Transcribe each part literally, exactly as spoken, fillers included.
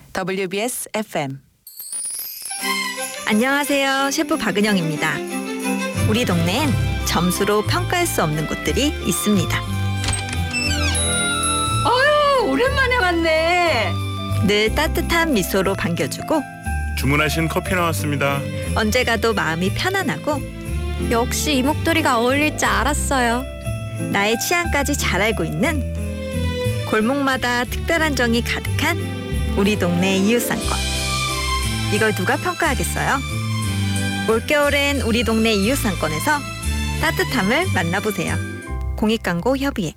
더블유비에스 에프엠. 안녕하세요. 셰프 박은영입니다. 우리 동네엔 점수로 평가할 수 없는 곳들이 있습니다. 어휴, 오랜만에 왔네. 늘 따뜻한 미소로 반겨주고 주문하신 커피 나왔습니다. 언제 가도 마음이 편안하고 역시 이 목도리가 어울릴 줄 알았어요. 나의 취향까지 잘 알고 있는 골목마다 특별한 정이 가득한 우리 동네 이웃상권. 이걸 누가 평가하겠어요? 올겨울엔 우리 동네 이웃상권에서 따뜻함을 만나보세요. 공익광고 협의회.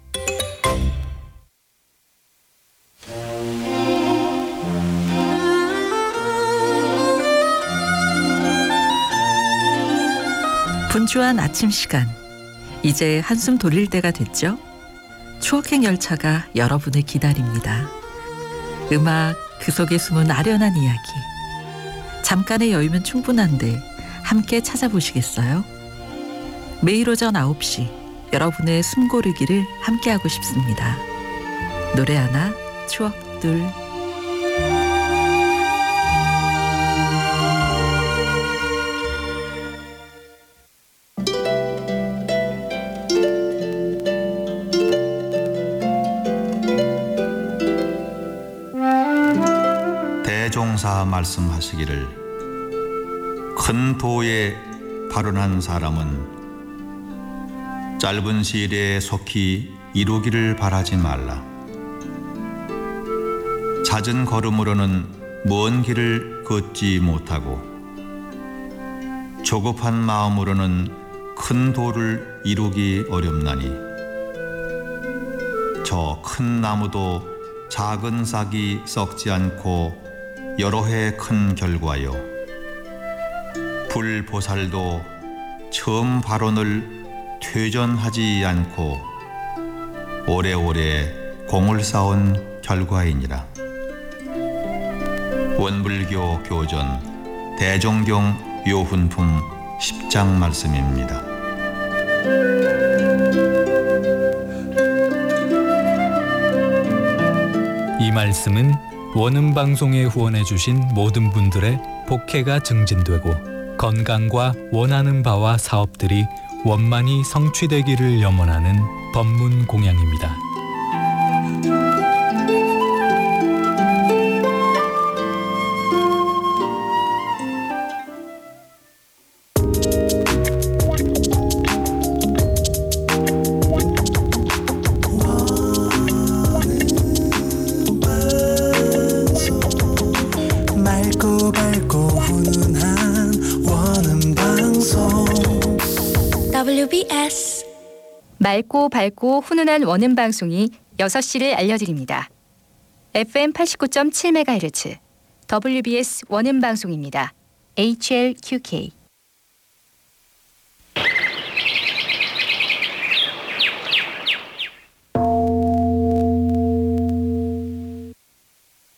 분주한 아침 시간, 이제 한숨 돌릴 때가 됐죠? 추억행 열차가 여러분을 기다립니다. 음악, 그 속에 숨은 아련한 이야기. 잠깐의 여유면 충분한데 함께 찾아보시겠어요? 매일 오전 아홉 시 여러분의 숨고르기를 함께하고 싶습니다. 노래 하나, 추억 둘. 대종사 말씀하시기를 큰 도에 발언한 사람은 짧은 시일에 속히 이루기를 바라지 말라. 잦은 걸음으로는 먼 길을 걷지 못하고 조급한 마음으로는 큰 도를 이루기 어렵나니 저 큰 나무도 작은 싹이 썩지 않고 여러 해 큰 결과요. 불보살도 처음 발언을 퇴전하지 않고 오래오래 공을 쌓은 결과이니라. 원불교 교전 대종경 요훈품 십 장 말씀입니다. 이 말씀은 원음방송에 후원해주신 모든 분들의 복혜가 증진되고 건강과 원하는 바와 사업들이 원만히 성취되기를 염원하는 법문 공양입니다. 맑고 밝고 훈훈한 원음방송 더블유비에스. 맑고 밝고 훈훈한 원음 방송이 여섯 시를 알려드립니다. 에프엠 팔십구 점 칠 메가헤르츠 더블유비에스 원음 방송입니다. 에이치엘큐케이.